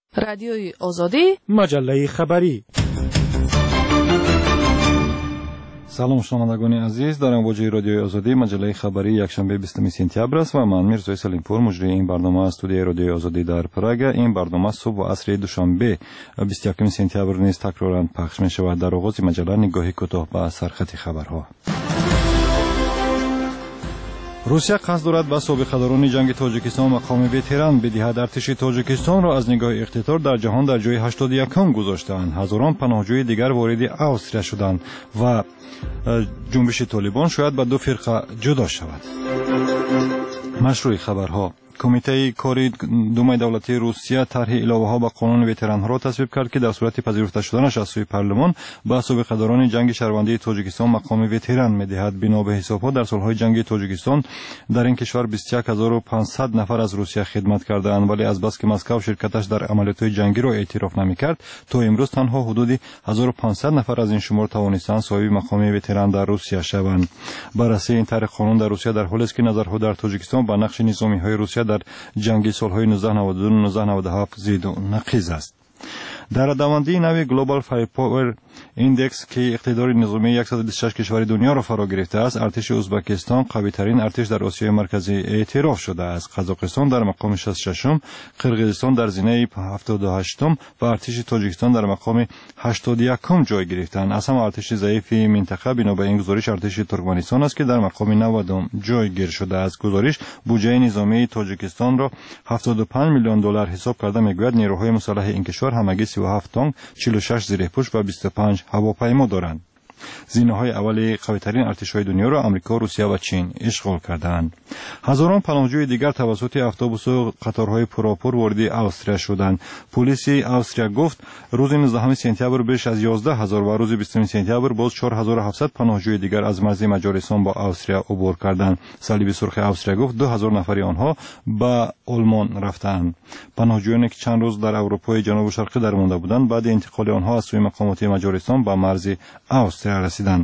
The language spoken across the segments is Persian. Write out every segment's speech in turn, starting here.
رادیوی آزادی، مجله خبری. سلام شنوندگان عزیز، در امواج رادیوی آزادی مجله خبری یکشنبه 20 سپتامبر است و من میرزا سلیمپور مجری این برنامه استودیوی رادیوی آزادی در پراگ. این برنامه صبح و عصر دوشنبه 21 سپتامبر نیز تکرارا پخش می شود. در آغاز مجله نگاهی کوتاه به سرخط خبرها. روسیه قصد دارد به سابقه‌داران جنگ تاجیکستان مقام وتران بدهد. ارتش تاجیکستان را از نگاه اقتدار در جهان در جای 81 گذاشتند. هزاران پناهجوی دیگر وارد استرالیا شدند و جنبش طالبان شاید به دو فرقه جدا شود. مشروع خبرها. کمیته کاری دومای دولتی روسیه طرح علاوه‌ها به قانون وتران‌ها را تصویب کرد که در صورت پذیرفته شدنش از سوی پارلمان به سابقه‌داران جنگ شهروندی تاجیکستان مقام وتران می‌دهد. بنا به حساب‌ها در سال‌های جنگ تاجیکستان در این کشور 21500 نفر از روسیه خدمت کردند، ولی از بس که مسکو شرکتش در عملیات‌های جنگی را اعتراف نمی‌کرد تا امروز تنها حدود 1500 نفر از این شمار توانستند صاحب مقام وتران در روسیه شوند. بررسی این طرح قانون در روسیه در حالی است که نظرها در تاجیکستان به نقش نظامی‌های روسیه در جنگی سالهای 1992-1997 زید و نقیض است. در دامنده نوی گلوبال فایر پاور ایندکس که اقتدار نظامی 126 کشور دنیا را فرا گرفته است، ارتش ازبکستان قوی ترین ارتش در آسیای مرکزی اعتراف شده است. قزاقستان در مقام 66م، قرقیزستان در زینه 78م و ارتش تاجیکستان در مقام 81م جای گرفتند. از همه ارتش ضعیف منطقه بنا به این گزارش ارتش ترکمنستان است که در مقام 90م جایگیر شده است. گزارش بودجه نظامی تاجیکستان را 75 میلیون دلار حساب کرده میگوید نیروهای مسلح این کشور همگی 37 تانک، 46 زیرپوش و 25 هواپیما دارند. زینه‌های اولیه قوی‌ترین ارتش‌های دنیا را آمریکا، روسیه و چین اشغال کردند. هزاران پناهجوی دیگر توسط اتوبوس و قطارهای پراپر وارد استرالیا شدند. پلیس استرالیا گفت روز 19 سپتامبر بیش از 11000 و روز 20 سپتامبر باز 4700 پناهجوی دیگر از مرز مجارستان با استرالیا عبور کردند. صلیب سرخ استرالیا گفت 2000 نفری آنها به آلمان رفتند. پناهجویانی که چند روز در اروپای جنوب و شرقی درمانده بودند بعد انتقال آنها از سوی مقامات مجارستان به مرز استرالیا رسیدند.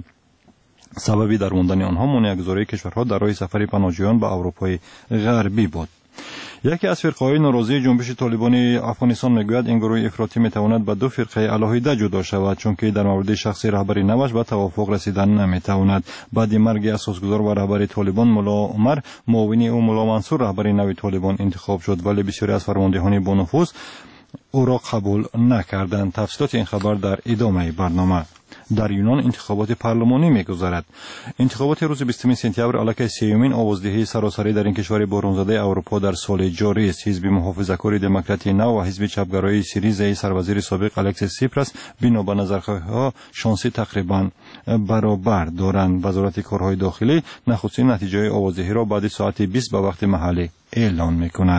سببی درماندن آنها مانع‌گذاری کشورها در راه سفر پناهجویان به اروپای غربی بود. یکی از فرقه‌های ناراضی جنبش طالبان افغانستان میگوید این گروه افراطی میتواند به دو فرقه علاهیده جدا شود، چون که در مورد شخصی رهبری نوش به توافق رسیدن نمیتواند. بعد مرگ اساسگذار و رهبر طالبان ملا عمر، معاون او ملا منصور رهبر نوی طالبان انتخاب شد، ولی بسیاری از فرماندهان با نفوذ او را قبول نکردند. تفصیلات این خبر در ادامه برنامه. در یونان انتخابات پارلمانی می‌گذرد. انتخابات روز 20 سپتامبر علیه سیومین آوازدهی سراسری در این کشور بحران‌زده اروپا در سال جاری است. حزب محافظه‌کار دموکرات نو و حزب چپگرای سیریزای سروزیر سابق الکسیس سیپراس بنا به نظرخواهی‌ها شانسی تقریباً برابر دارند. وزارت کارهای داخلی نخستین نتیجه آوازدهی را بعد ساعت 20 به وقت محلی اعلام می‌کند.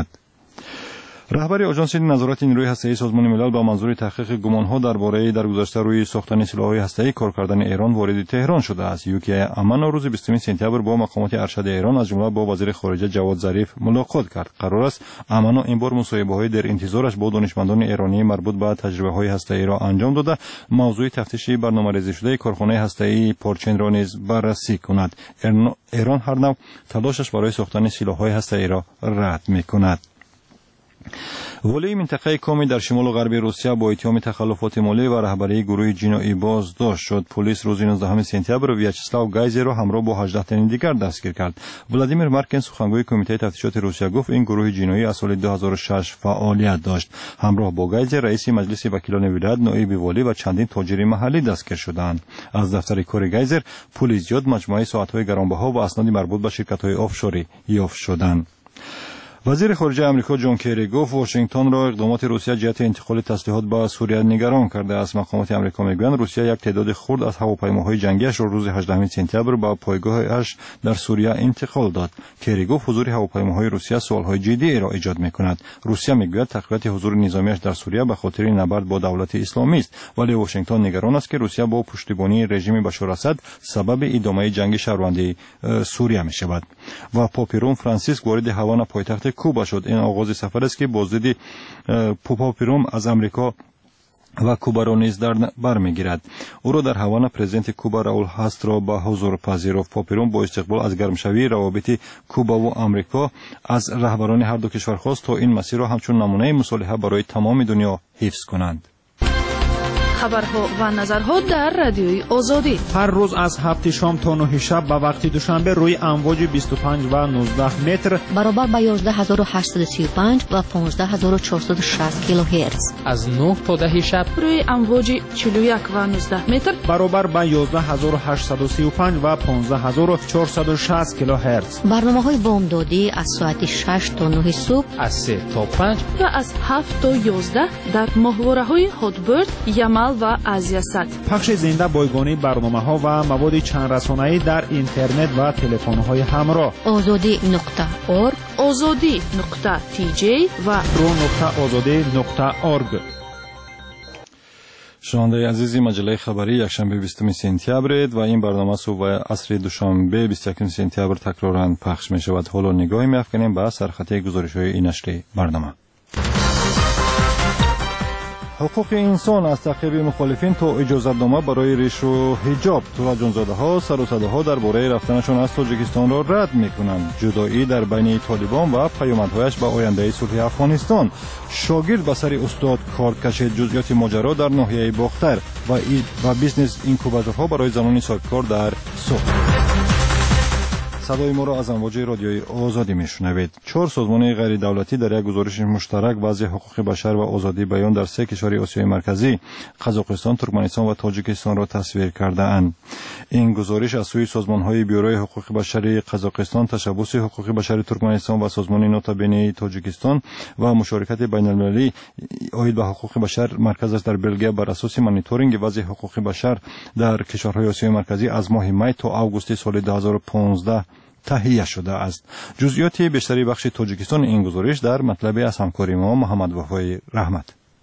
رهبر آژانس نظارت نیروی هسته‌ای سازمان ملل با منظور تحقیق گمان‌ها درباره درگذشته روی ساختن سلاح‌های هسته‌ای کار کردن ایران وارد تهران شده است. یوکی امن روز 20 سپتامبر با مقامات ارشد ایران از جمله با وزیر خارجه جواد ظریف ملاقات کرد. قرار است امن این بار مصاحبه‌های در انتظارش با دانشمندان ایرانی مربوط به تجربه‌های هسته‌ای را انجام داده موضوع تفتیش برنامه‌ریزی شده کارخانه هسته‌ای پارچین را نیز بررسی کند. ایران هر نوع تلاشش برای ساختن سلاح‌های هسته‌ای را رد می‌کند. ولی منطقه کومی در شمال و غرب روسیه با اتهام تخلفات مالی و رهبری گروه جنایی بازداشت شد. پلیس روز 19 سپتامبر ویاچسلاو گایزر را همراه با 18 تن دیگر دستگیر کرد. ولادیمیر مارکین سخنگوی کمیته تفتیشات روسیه گفت این گروه جنایی از سال 2006 فعالیت داشت. همراه با گایزر رئیس مجلس وکیلان ولایت، نایب والی و چندین تاجر محلی دستگیر شدند. از دفتر کار گایزر پلیس یاد مجموعه ساعت‌های گرانبها و اسناد مربوط به شرکت‌های آفشوری یافت شدند. وزیر خارجه آمریکا جان کری گفت واشنگتن را اقدامات روسیه جهت انتقال تسلیحات به سوریه نگران کرده است. مقامات آمریکا میگویند روسیه یک تعداد خرد از هواپیماهای جنگیش را روز 18 سپتامبر به پایگاهش در سوریه انتقال داد. کری گفت حضور هواپیماهای روسیه سوالهای جدی را ایجاد میکند. روسیه میگوید تقویت حضور نظامیش در سوریه به خاطر نبرد با دولت اسلامی است، ولی واشنگتن نگران است که روسیه با پشتیبانی رژیم بشار اسد سبب ادامه جنگ شهروندی سوریه میشود. و پاپ روم فرانسیس وارد هاوانا پایتخت کوبا شد. این آغاز سفر است که بازدید پاپ روم از امریکا و کوبا را نیز در بر میگیرد. او را در هاوانا پرزیدنت کوبا راول هاسترو به حضور پذیرفت. پاپیرون با استقبال از گرمشوی روابط کوبا و آمریکا از رهبران هر دو کشور خواست تا این مسیر را همچون نمونه مصالحه برای تمام دنیا حفظ کنند. خبرها و نظرها در رادیوی آزادی هر روز از 7 شام تا 9 شب به وقت دوشنبه روی امواج 25 و 19 متر برابر با 11835 و 15460 کیلوهرتز، از 9 تا 10 شب روی امواج 41 و 19 متر برابر با 11835 و 15460 کیلوهرتز. برنامه‌های بامدادی از ساعت 6 تا 9 صبح، از 3 تا 5 و از 7 تا 11 در ماهواره‌های هاتبرد، یمل و آزیاسات. پخش زنده بایگانی برنامه‌ها و مواد چند رسانه‌ای در اینترنت و تلفن‌های همراه. azadi.org، azadi.tj و pro.azadi.org. شنونده عزیزی، مجله خبری یکشنبه 20 سپتامبر و این برنامه صبح عصر دوشنبه 21 سپتامبر تکرارا پخش می شود. حالا نگاهی می‌افکنیم به سرخط گزارش‌های این نشر برنامه. حقوق انسان از تعقیب مخالفین تا اجازتنامه برای ریش و حجاب. طلعت جانزاده‌ها سر و صداها درباره رفتنشان از تاجیکستان را رد می‌کنند. جدایی در بین طالبان و پیامدهایش به آینده صلح افغانستان. شاگرد به سر استاد کارت کشید. جزئیات ماجرا در ناحیه باختر و بیزنس اینکوباتورها برای زنان سازکار در سوق. صدای ما را از امواج رادیوی آزادی میشنوید. 4 سازمان غیر دولتی در یک گزارش مشترک وضع حقوق بشر و آزادی بیان در 3 کشور آسیای مرکزی، قزاقستان، ترکمنستان و تاجیکستان را تصویر کرده اند. این گزارش از سوی سازمان‌های بیوروی حقوق بشر قزاقستان، تشبث حقوق بشر ترکمنستان و سازمان نوتابینی تاجیکستان و مشارکت بین‌المللی عاید به حقوق بشر مرکز در بلژیک بر اساس مانیتورینگ وضع حقوق بشر در کشورهای آسیای مرکزی از ماه می تا آگوست سال 2015 تهیه شده است. جزئیات بیشتری بخش تاجیکستان این گزارش در مطلب از همکاری ما محمد وفای رحمت.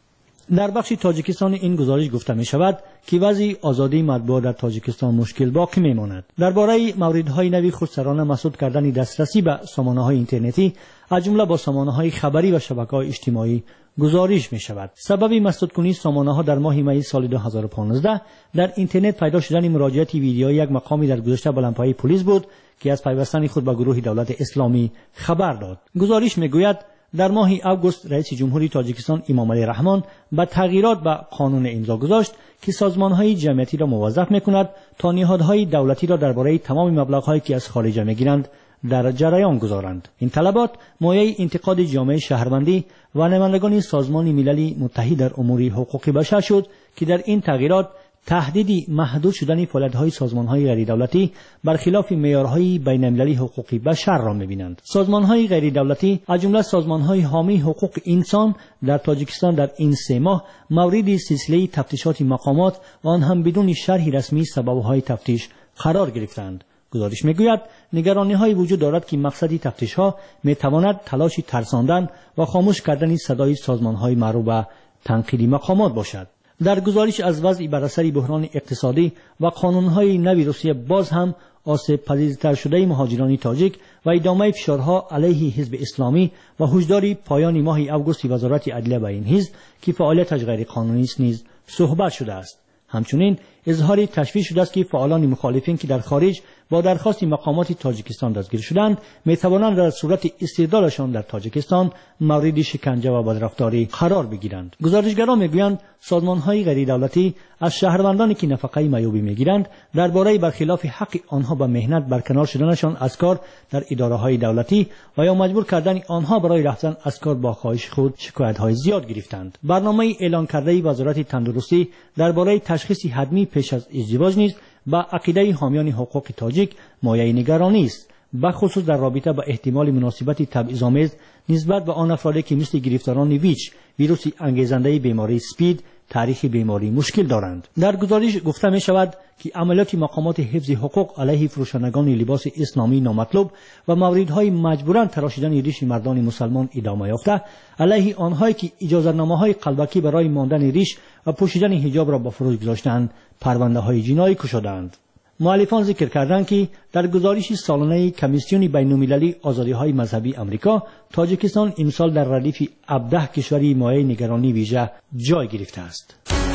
در بخش تاجیکستان این گزارش گفته می شود که وضع آزادی مطبوعات در تاجیکستان مشکل باقی می ماند. درباره موردهای نوی خودسرانه مسدود کردن دسترسی به سامانه‌های اینترنتی از جمله با سامانه‌های خبری و شبکه‌های اجتماعی گزارش می شود. سبب مسدودکنی سامانه‌ها در ماه می سال 2015 در اینترنت پیدا شدن مراجعه ویدیویی یک مقامی در گذشته بلندپایه پلیس بود که از پیوستن خود به گروه دولت اسلامی خبر داد. گزارش میگوید در ماه آگوست رئیس جمهوری تاجیکستان امامعلی رحمان با تغییرات به قانون امضا گذاشت که سازمان‌های جمعیتی را موظف می‌کند تا نهادهای دولتی را درباره تمام مبلغ‌هایی که از خارج می‌گیرند در جریان گذارند. این طلبات مایه انتقاد جامعه شهروندی و نمایندگان سازمان ملل متحد در امور حقوق بشر شد که در این تغییرات تهدیدی محدود شدن فعالیت‌های سازمان‌های غیر دولتی برخلاف معیارهای بین‌المللی حقوق بشر را می‌بینند. سازمان‌های غیر دولتی از جمله سازمان‌های حامی حقوق انسان در تاجیکستان در این 3 ماه مورد سلسله تفتیشات مقامات و آن هم بدون شرح رسمی سبب‌های تفتیش قرار گرفتند. گزارش می‌گوید نگرانی‌های وجود دارد که مقصد تفتیش‌ها می‌تواند تلاش ترساندن و خاموش کردن صدای سازمان‌های معروف به تنقیدی مقامات باشد. در گزارش از وضع بر اثر بحران اقتصادی و قانون‌های نوی روسیه باز هم آسیب پذیرتر شده مهاجران تاجیک و ادامه فشارها علیه حزب اسلامی و هشدار پایان ماه آگوست وزارت عدلیه به این حزب که فعالیتش غیر قانونی است نیز صحبت شده است. همچنین اظهار تشویش شده است که فعالان مخالفین که در خارج با درخواست مقامات تاجیکستان دستگیر شدند میتوانند در صورت استردادشان در تاجیکستان مورد شکنجه و بدرفتاری قرار بگیرند. گزارشگران میگویند سازمان‌های غیر دولتی از شهروندانی که نفقه معیوبی میگیرند درباره برخلاف حق آنها به مهنت برکنار شدنشان از کار در اداره‌های دولتی و یا مجبور کردن آنها برای رفتن از کار با خواهش خود شکایت‌های زیاد گرفتند. برنامه اعلان کرده وزارت تندرستی درباره تشخیص حتمی پیش از ازدواج نیز با عقیده حامیان حقوق تاجیک مایه نگرانی است، بخصوص در رابطه با احتمال مناسبت تبعیض‌آمیز نسبت به آن افرادی که مثل گرفتاران ویچ ویروس انگیزنده بیماری اسپید تاریخ بیماری مشکل دارند. در گزارش گفته می شود که عملیات مقامات حفظ حقوق علیه فروشندگان لباس اسلامی نامطلوب و موردهای مجبورا تراشیدن ریش مردان مسلمان ادامه یافته، علیه آنهایی که اجازه‌نامه‌های قلبکی برای ماندن ریش و پوشیدن حجاب را به فروش گذاشتند پرونده‌های جنایی گشودند. مؤلفان ذکر کردند که در گزارش سالانه کمیسیون بین‌المللی آزادی‌های مذهبی آمریکا، تاجیکستان امسال در ردیف 17 کشوری مایه نگرانی ویژه جای گرفته است.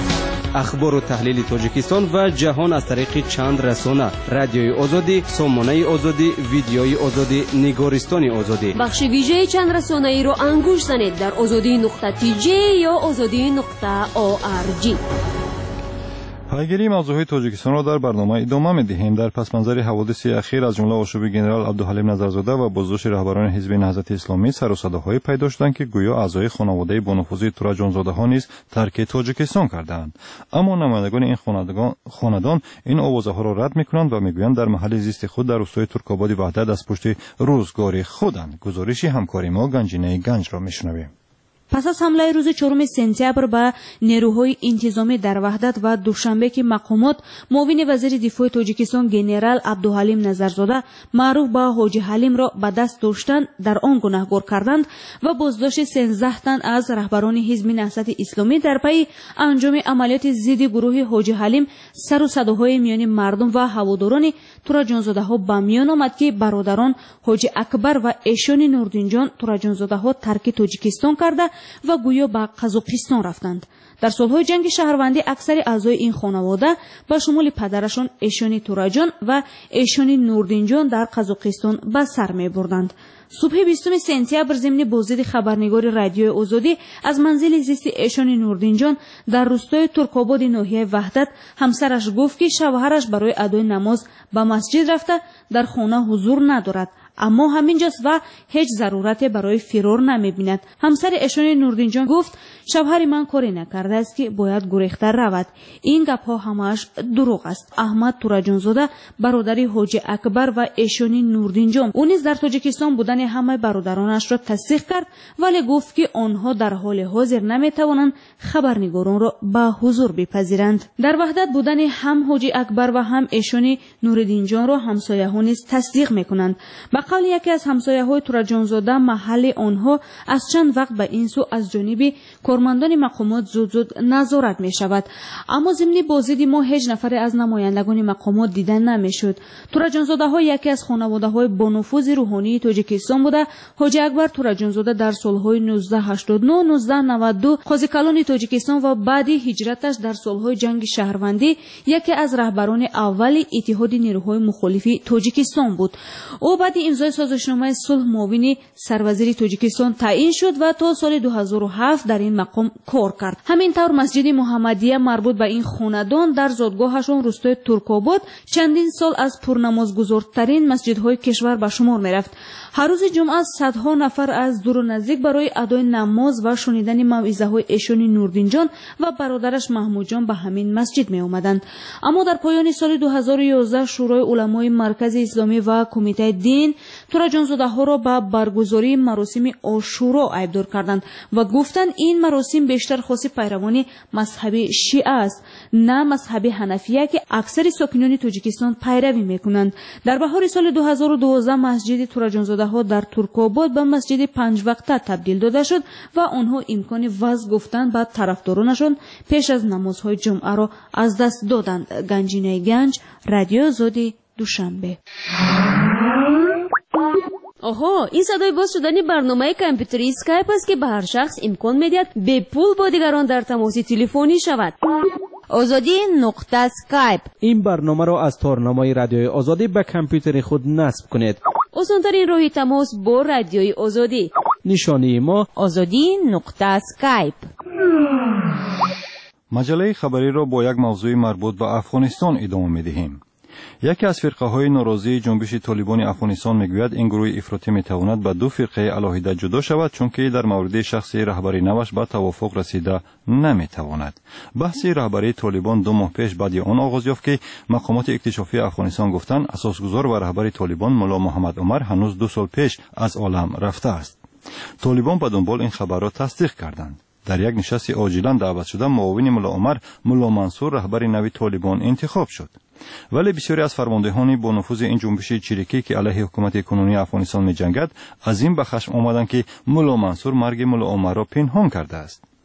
اخبار و تحلیل تاجیکستان و جهان از طریق چند رسانه: رادیوی آزادی، سامانه آزادی، ویدیوی آزادی، نگارستان آزادی. بخش ویژه چند رسانه‌ای رو انگوش زنید در azadi.tj یا azadi.org. پیگیری موضوعات تاجیکستان را در برنامه ادامه می‌دهیم. در پس منظر حوادث اخیر از جمله آشوب گنرال عبدالحلیم نظرزاده و بازداشت رهبران حزب نهضت اسلامی، سر و صداهای پیدا شدند که گویا اعضای خانواده بانفوذ تورا جانزاده ها نیز ترک تاجیکستان کردند. اما نمایندگان این خاندان این آوازها را رد می‌کنند و می‌گویند در محل زیست خود در روستای ترک‌آباد وحدت از پشت روزگار خودند. گزارش همکاری ما گنجینه گنج را می‌شنویم. پس از حمله روز 4 سپتامبر به نیروهای انتظامی در وحدت و دوشنبه که مقامات معاون وزیر دفاع تاجیکستان گنرال عبدالحلیم نظرزاده معروف به حاجی حلیم را به دست داشتند، در آن گناهکار کردند و بازداشت 13 تن از رهبران حزب نهضت اسلامی در پی انجام عملیات ضد گروه حاجی حلیم، سر و صداهای میان مردم و هواداران تورا جانزاده ها به میان آمد که برادران حاجی اکبر و ایشان نوردین جان تورا جانزاده ها ترک تاجیکستان کرده و گویا به قزاقستان رفتند. در سالهای جنگ شهروندی اکثر اعضای این خانواده با شمول پدرشان ایشان توراجان و ایشان نوردین جان در قزاقستان به سر می بردند. صبح 20 سپتامبر ضمن بازدید خبرنگار رادیوی آزادی از منزل زیست ایشان نوردین جان در روستای ترک‌آباد ناحیه وحدت همسرش گفت که شوهرش برای ادای نماز به مسجد رفته در خانه حضور ندارد، اما همینجاست و هیچ ضرورت برای فرار نمی‌بیند. همسر ایشان نوردین جان گفت شوهر من کاری نکرده است که باید گریخته رود. این گپ‌ها همش دروغ است. احمد تورا جانزاده برادر حاجی اکبر و ایشان نوردین جان او نیز در تاجیکستان بودن همه برادرانش را تصدیق کرد، ولی گفت که آنها در حال حاضر نمی‌توانند خبرنگاران را به حضور بپذیرند. در وحدت بودن هم حاجی اکبر و هم ایشان نوردین جان را همسایه‌ها نیز تصدیق می‌کنند. به قول یکی از همسایه‌های تورا جانزاده محل آنها از چند وقت به این سو از جانب کارمندان مقامات زود نظارت می شود، اما ضمن بازدید ما هیچ نفر از نمایندگان مقامات دیدن نمی شد. تورا جانزاده ها یکی از خانواده های بانفوذ روحانی تاجیکستان بوده. حاجی اکبر تورا جانزاده در سالهای 1989 1992 قاضی کلان تاجیکستان و بعد هجرتش در سالهای جنگ شهروندی یکی از رهبران اول اتحاد نیروهای مخالفی تاجیکستان بود. او بعد امضای سازشنامه صلح معاون سروزیر تاجیکستان تعیین شد و تا سال 2007 در این مقام کار کرد. همینطور مسجد محمدیه مربوط به این خاندان در زادگاهشان روستای ترک‌آباد چندین سال از پرنمازگزارترین مسجدهای کشور به شمار می‌رفت. هر روز جمعه صدها نفر از دور و نزدیک برای ادای نماز و شنیدن موعظه‌های ایشان نوردین جان و برادرش محمود جان به همین مسجد می آمدند. اما در پایان سال 2011 شورای علمای مرکز اسلامی و کمیته دین تورا جانزاده ها را به برگزاری مراسم عاشورا ایبدار کردند و گفتند این مراسم بیشتر خاص پیروان مذهب شیعه است، نه مذهب حنفیه که اکثر ساکنان تاجیکستان پیروی میکنند. در بهار سال 2012 مسجد تورا جانزاده ها در ترک‌آباد به مسجد 5 وقته تبدیل داده شد و آنها امکان وعظ گفتن به طرفدارانشان پیش از نمازهای جمعه را از دست دادند. گنجینه گنج، رادیو آزادی، دوشنبه. آها، این صدای باز شدن برنامه کامپیوتری اسکایپ است که به هر شخص امکان می‌دهد به پول با دیگران در تماس تلفنی شود. azadi.skype. این برنامه را از تارنمای رادیوی آزادی به کامپیوتر خود نصب کنید. آسان‌ترین راه تماس با رادیوی آزادی. نشانی ما azadi.skype. مجله خبری را با یک موضوع مربوط به افغانستان ادامه می‌دهیم. یکی از فرقه‌های ناراضی جنبش طالبان افغانستان میگوید این گروه افراطی میتواند به دو فرقه علاهیده جدا شود، چون که در مورد شخصی رهبری نوش به توافق رسیده نمیتواند. بحث رهبری طالبان 2 ماه پیش بعد آن آغاز یافت که مقامات اکتشافی افغانستان گفتند اساسگذار و رهبر طالبان ملا محمد عمر هنوز 2 سال پیش از عالم رفته است. طالبان به دنبال این خبر را تصدیق کردند. در یک نشست عاجلا دعوت شده معاون ملا عمر ملا منصور رهبر نوی طالبان انتخاب شد. ولی بسیاری از فرماندهان با نفوذ این جنبش چریکی که علیه حکومت کنونی افغانستان می جنگد از این به خشم آمدند که ملا منصور مرگ ملا عمر را پنهان کرده است.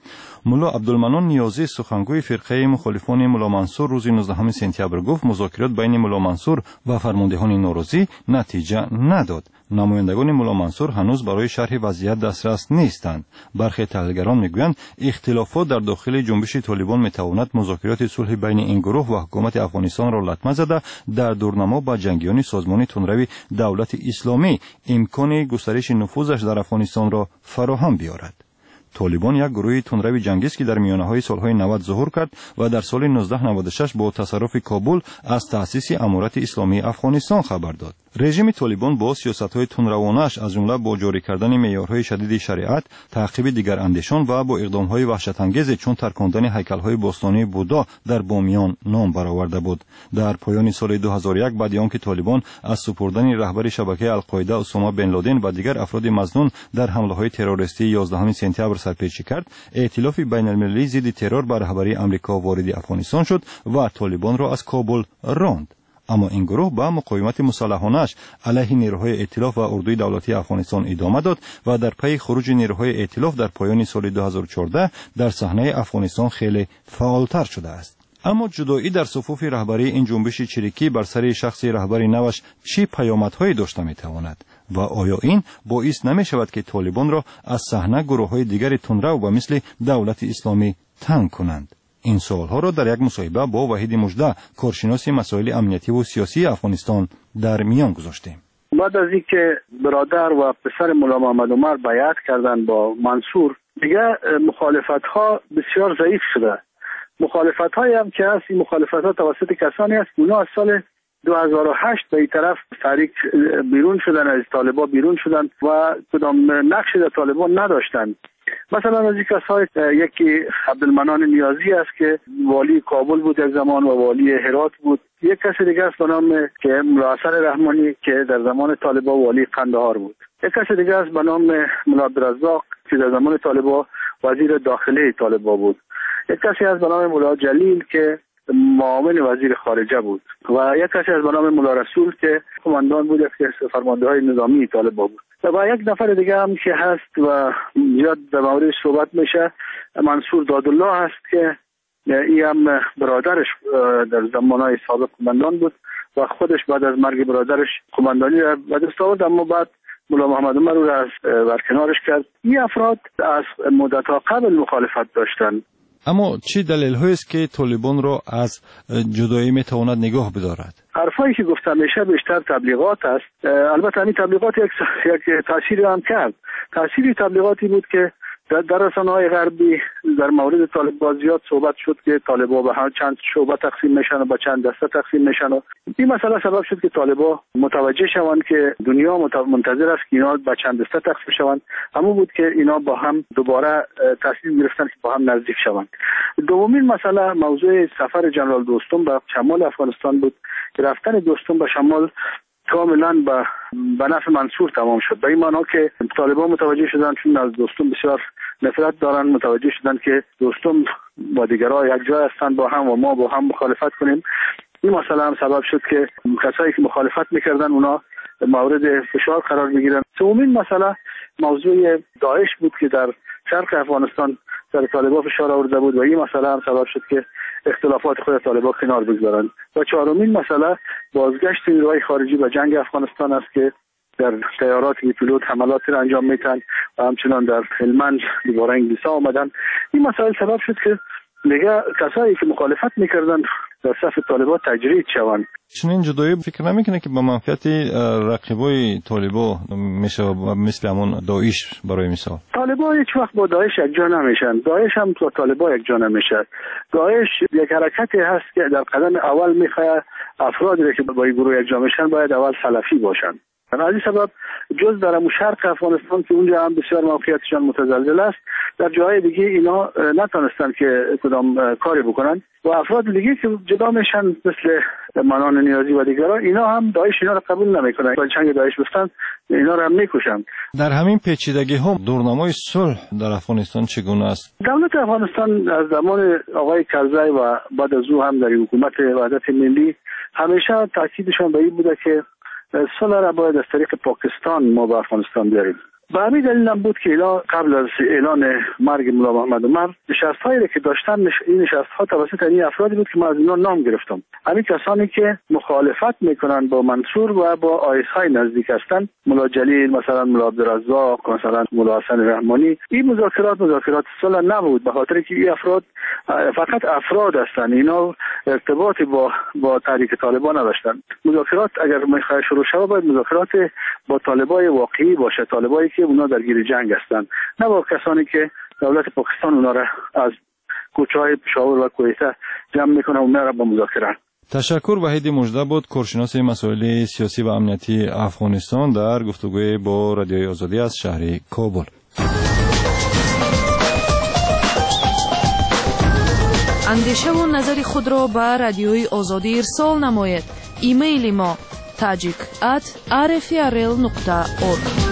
ملا عبدالمنان نیازی سخنگوی فرقه مخالفان ملا منصور روز 19 سپتامبر گفت مذاکرات بین ملا منصور و فرماندهان نوروزی نتیجه نداد. نمایندگان ملا منصور هنوز برای شرح وضعیت دسترس نیستند. برخی تحلیلگران میگویند اختلافات در داخل جنبش طالبان میتواند مذاکرات صلح بین این گروه و حکومت افغانستان را لطمه زده در دورنما با جنگیان سازمان تندروی دولت اسلامی امکان گسترش نفوذش در افغانستان را فراهم بیارد. طالبان یک گروه تندروی جنگی است که در میانه‌های سالهای 90 ظهور کرد و در سال 1996 با تصرف کابل از تأسیس امارت اسلامی افغانستان خبر داد. رژیم طالبان با سیاست‌های تندروانه‌اش از جمله با جاری کردن معیارهای شدید شریعت، تعقیب دیگر اندیشان و با اقدام‌های وحشت‌انگیز چون ترکاندن هیکل‌های باستانی بودا در بامیان نام برآورده بود. در پایان سال 2001 بعد از آنکه طالبان از سپردن رهبر شبکه القاعده اسامه بن لادن و دیگر افراد مظنون در حمله‌های تروریستی 11 سپتامبر سرپیچی کرد، ائتلاف بین‌المللی ضد ترور به رهبری آمریکا وارد افغانستان شد و طالبان را از کابل راند. اما این گروه با مقاومت مسلحانه‌اش علیه نیروهای ائتلاف و اردوی دولتی افغانستان ادامه داد و در پی خروج نیروهای ائتلاف در پایان سال 2014 در صحنه افغانستان خیلی فعالتر شده است. اما جدایی در صفوف رهبری این جنبش چریکی بر سر شخص رهبر نوش چه پیامدهایی داشته می‌تواند و آیا این باعث نمی‌شود که طالبان را از صحنه گروه‌های دیگر تندرو و مثل دولت اسلامی تنگ کنند؟ این سوالها را در یک مصاحبه با وحید مژده کارشناس مسائل امنیتی و سیاسی افغانستان در میان گذاشتیم. بعد از اینکه برادر و پسر ملا محمد عمر بیعت کردند با منصور، دیگه مخالفت‌ها بسیار ضعیف شده. مخالفت‌هایی هم که هست، این مخالفت‌ها توسط کسانی است اونا از سال 2008 به این طرف تحریک بیرون شدن، از طالبان بیرون شدن و کدام نقشی در طالبان نداشتند. مثلا از این کسای یکی عبدالمنان نیازی است که والی کابل بود یک زمان و والی هرات بود. یک کس دیگه است به نام که ملا حسن رحمانی که در زمان طالبان والی قندهار بود. یک کس دیگه است به نام ملا عبدالرزاق که در زمان طالبان وزیر داخلی طالبان بود. یک کسی از به نام ملا جلیل که معاون وزیر خارجه بود و یک کسی از به نام ملا رسول که قماندان بود که فرمانده‌های نظامی طالبان بود. و یک نفر دیگه هم که هست و زیاد در موردش صحبت میشه، منصور دادالله هست که این هم برادرش در زمانهای سابق قماندان بود و خودش بعد از مرگ برادرش قماندانی را به دست آورد، اما بعد ملا محمد عمر رو از برکنارش کرد. این افراد از مدت‌ها قبل مخالفت داشتند. اما چه دلیل است که طالبان را از جدایی میتواند نگاه بدارد؟ حرفایی که گفته میشه بیشتر تبلیغات است. البته این تبلیغات یک تأثیری هم کرد. تأثیری تبلیغاتی بود که در رسانه‌های غربی در مورد طالبان زیاد صحبت شد که طالبان به چند شعبه تقسیم میشن و به چند دسته تقسیم میشن و این مسئله سبب شد که طالبان متوجه شوند که دنیا منتظر است که اینا به چند دسته تقسیم شوند. اما بود که اینا با هم دوباره تصمیم گرفتن که با هم نزدیک شوند. دومین مسئله موضوع سفر جنرال دوستم به شمال افغانستان بود که رفتن دوستم به شمال کاملا به نفع منصور تمام شد. به این معنا که طالبان متوجه شدن چون از دوستم بسیار نفرت دارن، متوجه شدن که دوستم با دیگرها یک جای هستند با هم و ما با هم مخالفت کنیم. این مسئله هم سبب شد که کسایی که مخالفت میکردن اونا مورد فشار قرار بگیرن. سومین مسئله موضوع داعش بود که در شرق افغانستان در طالبان فشار آورده بود و این مسئله هم سبب شد که اختلافات خود طالبان کنار بگذارند. و چهارمین مسئله بازگشت نیروهای خارجی به جنگ افغانستان است که در طیارات پیلوت حملاتی را انجام میدن و همچنان در هلمند دوباره انگلیس‌ها آمدن. این مسئله سبب شد که دیگه کسایی که مخالفت میکردن در صف طالبان تجرید شوند. چنین جدایی فکر نمیکنه که به منفعت رقیبای طالبان میشه مثل همون داعش برای مثال؟ طالبان هیچ وقت با داعش یک جا نمیشن. داعش هم با طالبان یک جا نمیشه. داعش یک حرکتی هست که در قدم اول میخواد افرادی که با این گروه یک جا میشن باید اول سلفی باشن. از این سبب جز در شرق افغانستان که اونجا هم بسیار موقعیتشان متزلزل است، در جاهای دیگه اینا نتونستن که کدام کاری بکنن و افراد دیگه که جدا میشن مثل منان نیازی و دیگران، اینا هم داعش اینا رو قبول نمیکنن. با چنگ داعش بستن اینا رو هم میکشن. در همین پیچیدگی ها دورنمای صلح در افغانستان چگونه است؟ دولت افغانستان از زمان آقای کرزی و بعد از او هم در حکومت وحدت ملی همیشه تاکیدشان به این بوده که صلح را باید از طریق پاکستان ما به افغانستان بیاریم. به همین دلیل هم بود که قبل از اعلان مرگ ملا محمد عمر نشست‌هایی که داشتن، این نشست‌ها توسط این افرادی بود که من از اینا نام گرفتم. همین کسانی که مخالفت میکنن با منصور و با آیس‌های نزدیک هستند، ملا جلیل، مثلا ملا عبدالرزاق، مثلا ملا حسن رحمانی. این مذاکرات صلح نبود، به خاطر که این افراد فقط افراد هستند، اینا ارتباطی با تحریک طالبان نداشتند. مذاکرات اگر میخواد شروع شود باید مذاکرات با طالبای واقعی باشه، طالبایی که اونا درگیر جنگ هستند، نه با کسانی که دولت پاکستان اونا را از کوچه‌های پشاور و کویته جمع میکنه اونا را با مذاکره. تشکر. وحید مژده بود، کارشناس مسائل سیاسی و امنیتی افغانستان، در گفتگوی با رادیوی آزادی از شهر کابل. اندیشه و نظر خود را به رادیوی آزادی ارسال نماید. ایمیل ما tajik@rfrl.org.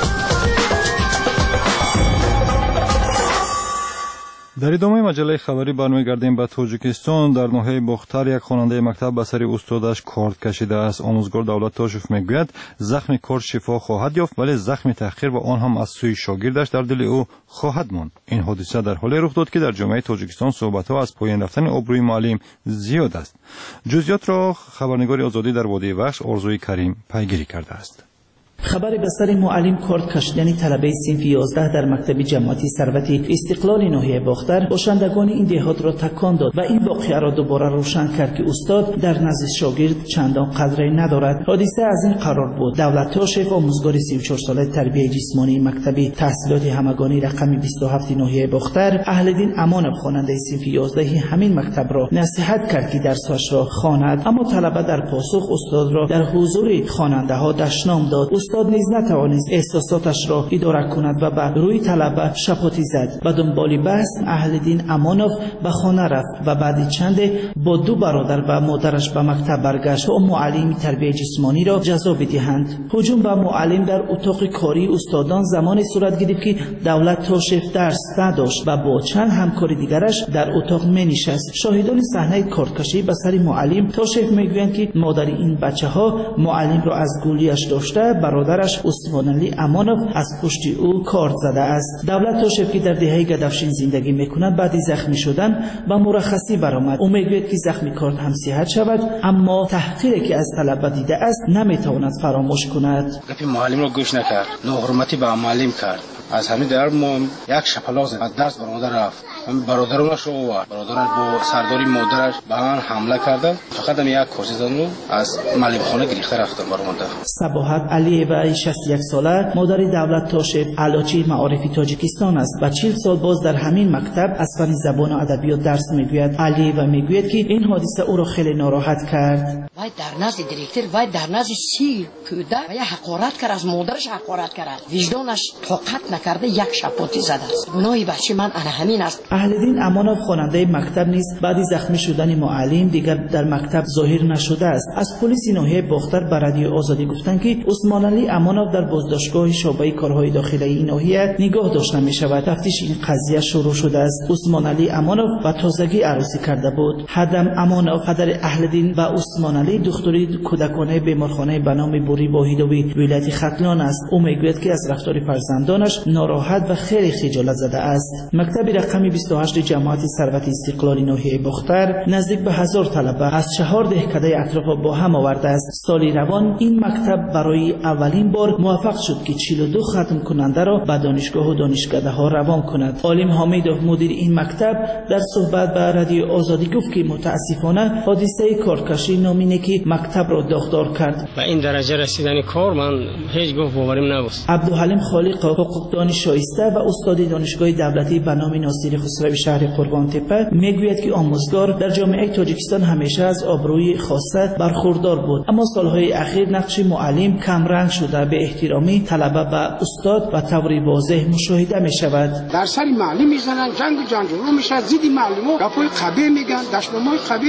در ادامه مجله خبری برمیگردیم به تاجیکستان. در ناحیه بختر یک خواننده مکتب به سر استادش کارد کشیده است. آموزگار دولت تاشف میگوید زخم کارد شفا خواهد یافت، ولی زخم تحقیر و آن هم از سوی شاگردش در دل او خواهد ماند. این حادثه در حالی رخ داد که در جامعه تاجیکستان صحبت‌ها از پایین رفتن آبروی معلم زیاد است. جزئیات را خبرنگار آزادی در وادی وحش آرزوی کریم پیگیری کرده است. خبر به سر معلم کارد کشیدن طلبه صنف 11 در مکتب جماعتی ثروت استقلال ناحیه باختر باشندگان این دهات را تکان داد و این واقعه را دوباره روشن کرد که استاد در نزد شاگرد چندان قدری ندارد. حادثه از این قرار بود: دولت تاشف، آموزگار 34 ساله تربیت جسمانی مکتب تحصیلات همگانی رقم 27 ناحیه باختر، اهل‌دین امانov خواننده صنف 11 همین مکتب را نصیحت کرد که درسش را خواند، اما طلبه در پاسخ استاد را در حضور خواننده ها دشنام داد. استاد نیز نتوانست احساساتش را اداره کند و به روی طلبه شپاتی زد. به دنبال بحث اهل‌دین امانov به خانه رفت و بعد چند با دو برادر و مادرش به مکتب برگشت تا معلم تربیت جسمانی را جزا بدهند. هجوم به معلم در اتاق کاری استادان زمان صورت گرفت که دولت تاشف درس نداشت و با چند همکار دیگرش در اتاق می‌نشست. شاهدان صحنه کاردکشی به سر معلم تاشف میگویند که مادر این بچه‌ها معلم را از گولیش داشته، برادرش عثمانعلی امانov از پشت او کارد زده است. دولت تاشف که در دهه گدافشین زندگی میکند بعد زخمی شدن با مرخصی برآمد. او میگوید که زخمی کارد هم صحت شود، اما تحقیری که از طلبه دیده است نمیتواند فراموش کند. گپی معلم را گوش نکرد، ناحرمتی به معلم کرد. از همین در ما یک شپلاق زد، از درس برادر رفت. برادرانش رو آورد، برادرش با سرداری مادرش به من حمله کردند. فقط هم یک کشتی زدن از معلم خانه گریخته رفتم برآمده. صباحت علیوی 61 ساله مادر دولت تاشف علاچی معارفی تاجیکستان است و 40 سال باز در همین مکتب از فن زبان و ادبیات درس میگوید. علیوی میگوید که این حادثه او را خیلی ناراحت کرد. وای در نزد دیرکتور وای در نزد 30 کودک وای حقارت کرد، از مادرش حقارت کرد، وجدانش طاقت نکرده یک شپاتی زده است. گناهی بچه من انا همین است. اهل‌دین امانov خواننده مکتب نیز بعد زخمی شدن معلم دیگر در مکتب ظاهر نشده است. از پلیس ناحیه باختر به رادیو آزادی گفتند که عثمانعلی امانov در بازداشتگاه شعبه کارهای داخلی این ناحیه نگاه داشته می شود. تفتیش این قضیه شروع شده است. عثمانعلی امانov با تازگی عروسی کرده بود. حدم امانov پدر اهل‌دین و عثمانعلی دختری کودکانه بیمارخانه به نام بوری واحدوی ولایت ختلان است. او میگوید که از رفتار فرزندانش ناراحت و خیلی خجالت زده است. مکتب رقم 28 جماعت ثروت استقلال ناحیه باختر نزدیک به 1000 طلبه از 4 دهکده اطراف با هم آورده است. سالی روان این مکتب برای اولین بار موفق شد که 42 ختم کننده را به دانشگاه و دانشکده ها روان کند. عالم حمیدov مدیر این مکتب در صحبت به رادیو آزادی گفت که متاسفانه حادثه کارکشی نامینه که مکتب را داغدار کرد. به این درجه رسیدن کار من هیچ گفت باورم نبود. عبدالحلیم خالق حقوقدان شایسته و استاد دانشگاه دولتی به نام ناصری خسروی شهر قربان تپه میگوید که آموزگار در جامعه تاجیکستان همیشه از آبروی خاصه برخوردار بود، اما سالهای اخیر نقش معلم کم رنگ شده. به احترامی طلبه به استاد و طوری واضح مشاهده می شود. در سر معلم میزنن، جنگ جنجالو میشه، زیدی معلمو گپای قبیح میگن، دشنامای قبیح میگن.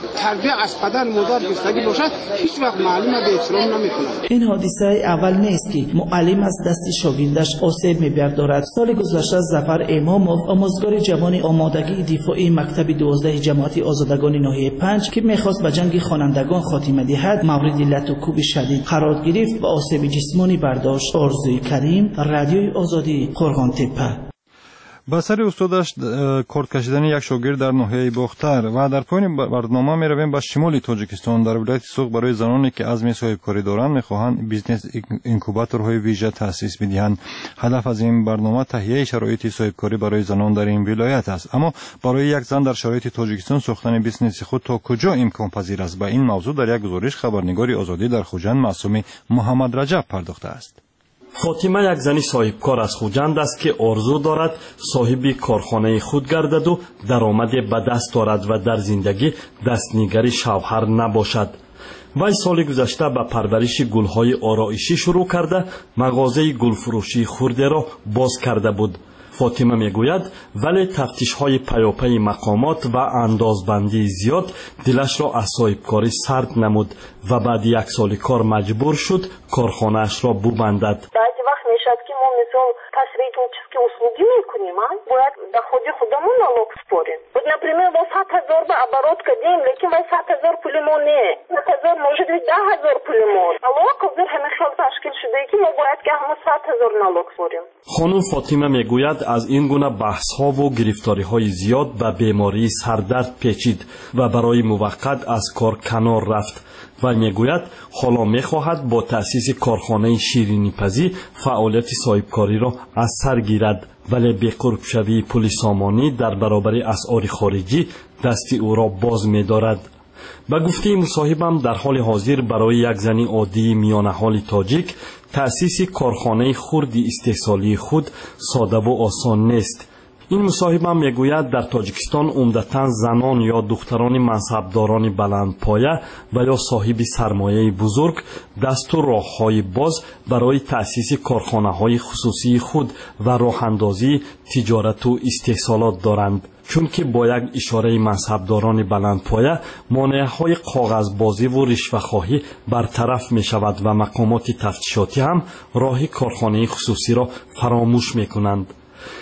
تربیت از پدر مادر گرفتگی باشد هیچ وقت معلم به احترام نمیکنه. این حادثه اول نیست که معلم از دست شاگردش آسیب می‌بردارد. سال گذشته ظفر امامov آموزگار جوان آمادگی دفاعی مکتب 12 جماعت آزادگان ناحیه 5 که می‌خواست به جنگ خوانندگان خاتمه دهد مورد لط و کوب شدید قرار گرفت و آسیب جسمانی برداشت. آرزوی کریم، رادیوی آزادی، قرغان‌تپه. با سر استادش کرد کشیدن یک شاگرد در ناحیه باختر و در پایان برنامه می رویم به شمال تاجیکستان. در ولایت سوق برای زنانی که عزم صاحبکاری دارند میخواهند بیزنس اینکوباتورهای ویژه تأسیس بدهند. هدف از این برنامه تهیه شرایط صاحبکاری برای زنان در این ولایت است. اما برای یک زن در شرایط تاجیکستان ساختن بیزنس خود تا کجا امکان پذیر است؟ به این موضوع در یک گزارش خبرنگار آزادی در خوجند معصومی محمد رجب پرداخته است. فاطمه یک زنی صاحبکار از خوجند است که آرزو دارد صاحب کارخانه خود گردد و درآمد به دست دارد و در زندگی دستنیگری شوهر نباشد. وی سال گذشته به پرورش گلهای آرایشی شروع کرده مغازه گلفروشی خرده را باز کرده بود. فاطمه میگوید ولی تفتیش‌های پیاپی مقامات و اندازبندی زیاد دلش را از صاحبکاری سرد نمود و بعد یک سال کار مجبور شد کارخانه‌اش را ببندد. وقت میشد که ما مثل посреднические услуги میکنیم، باید به خود خودمون налог спорим. Вот, например, با 100,000 به оборот кадим, लेकिन با 100,000 пулемон не. 100,000 может быть 10,000 пулемон. налог در همه خیال تشکیل شده که ما باید که همون 100,000 налог спорим. خانم فاطمه میگوید از این گونه بحث‌ها و گرفتاری‌های زیاد به بیماری سردرد پیچید و برای موقت از کار کنار رفت. و میگوید حالا میخواهد با تأسیس کارخانه شیرینی‌پزی فعالیت صاحبکاری را از سر گیرد، ولی به قرب شوی پلیس سامانی در برابر اسعار خارجی دست او را باز می‌دارد. به گفته مصاحبم در حال حاضر برای یک زنی عادی میان حال تاجیک تأسیس کارخانه خرد استحصالی خود ساده و آسان نیست. این مصاحبم میگوید در تاجیکستان عمدتاً زنان یا دختران منصبداران بلندپایه و یا صاحب سرمایه بزرگ دست و راه‌های باز برای تأسیس کارخانه‌های خصوصی خود و راه اندازی تجارت و استحصالات دارند. چون که با یک اشاره منصبداران بلندپایه مانع‌های کاغذبازی و رشوه‌خواهی برطرف می‌شود و مقامات تفتیشاتی هم راه کارخانه خصوصی را فراموش می‌کنند.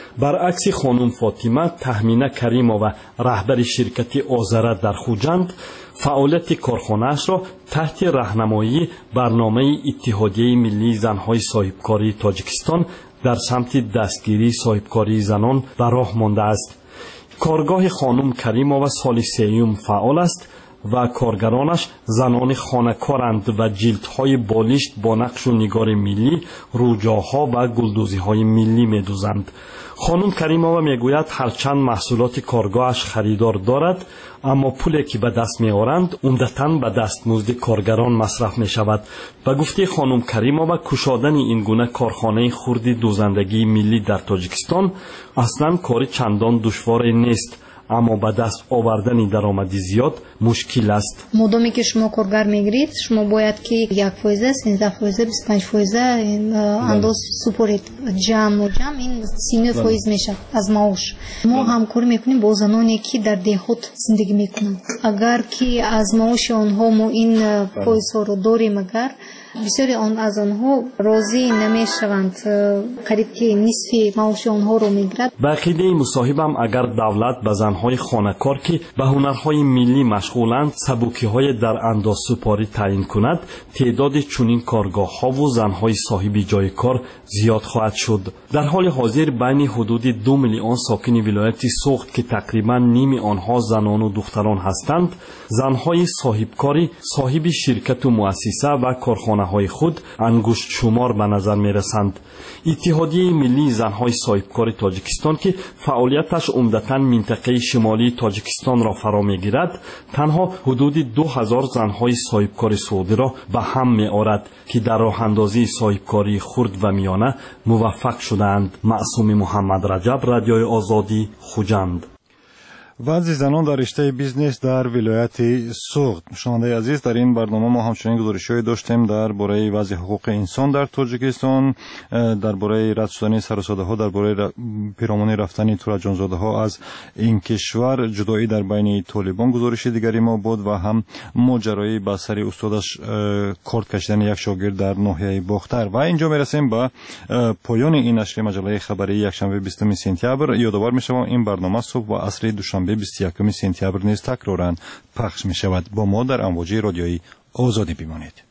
برعکس خانم فاطمه تهمینه کریمова رهبر شرکت آذره در خوجند فعالیت کارخانه‌اش را تحت راهنمایی برنامه اتحادیه ملی زن‌های صاحبکاری تاجیکستان در سمت دستگیری صاحبکاری زنان به راه مانده است. کارگاه خانم کریمova سال سیوم فعال است و کارگرانش زنان خانه‌کارند و جلدهای بالشت با نقش و نگار ملی، روجاها و گلدوزی‌های ملی می‌دوزند. خانم کریمova میگوید هرچند محصولات کارگاهش خریدار دارد، اما پولی که به دست می‌آورند عمدتاً به دستمزد کارگران مصرف می‌شود. به گفته خانم کریمova کشادن این گونه کارخانه خرد دوزندگی ملی در تاجیکستان اصلاً کار چندان دشواری نیست، اما به دست آوردن درآمدی زیاد مشکل است. مادامی که شما کارگر میگیرید شما باید که 1%، 13%، 25% انداز سپورید جمع این 39% میشه از معاش. ما همکاری میکنیم با زنانی که در دهات زندگی میکنند. اگر که از معاش آنها ما این پایس‌ها رو داریم، اگر بسیاری از آنها راضی نمیشوند، قریب که نصف معاش آنها رو میگیرد. به عقیده مصاحبم اگر دولت به زنهای خانه‌کار که به هنرهای ملی مشغولند سبوکی‌های در انداز سپاری تعیین کند، تعداد چنین کارگاه‌ها و زنهای صاحب جای کار زیاد خواهد شد. در حال حاضر بین حدود 2 میلیون ساکن ولایت سوخت که تقریبا نیم آنها زنان و دختران هستند، زنهای صاحبکاری صاحب شرکت و مؤسسه و کارخانه‌های خود انگشت شمار به نظر می‌رسند. اتحادیه ملی زنهای صاحبکار تاجیکستان که فعالیتش عمدتاً منطقه شمالی تاجیکستان را فرا می‌گیرد، تنها حدود 2000 زنهای صاحبکار سعودی را به هم می‌آورد که در راه اندازی صاحبکاری خرد و میانه موفق شدند. معصوم محمد رجب، رادیوی آزادی، خوجند. وضع زنان در رشته بیزنس در ولایت سوغد. شنونده عزیز، در این برنامه ما همچنین گزارش‌هایی داشتیم درباره وضع حقوق انسان در تاجیکستان، درباره رد شدن سر و ساده‌ها، درباره پیرامون رفتن تورجانزاده‌ها از این کشور، جدایی در بین طالبان گزارش دیگری ما بود و هم ماجرای به سر استادش کارت کشیدن یک شاگرد در ناحیه باختر. و اینجا میرسیم به پایان این نشر مجله خبری یکشنبه 20 سپتامبر. یادآور می‌شوم این برنامه صبح و عصر دوشنبه 21 سپتامبر نیز تکرارا پخش می‌شود. با ما در امواج رادیویی آزادی بمانید.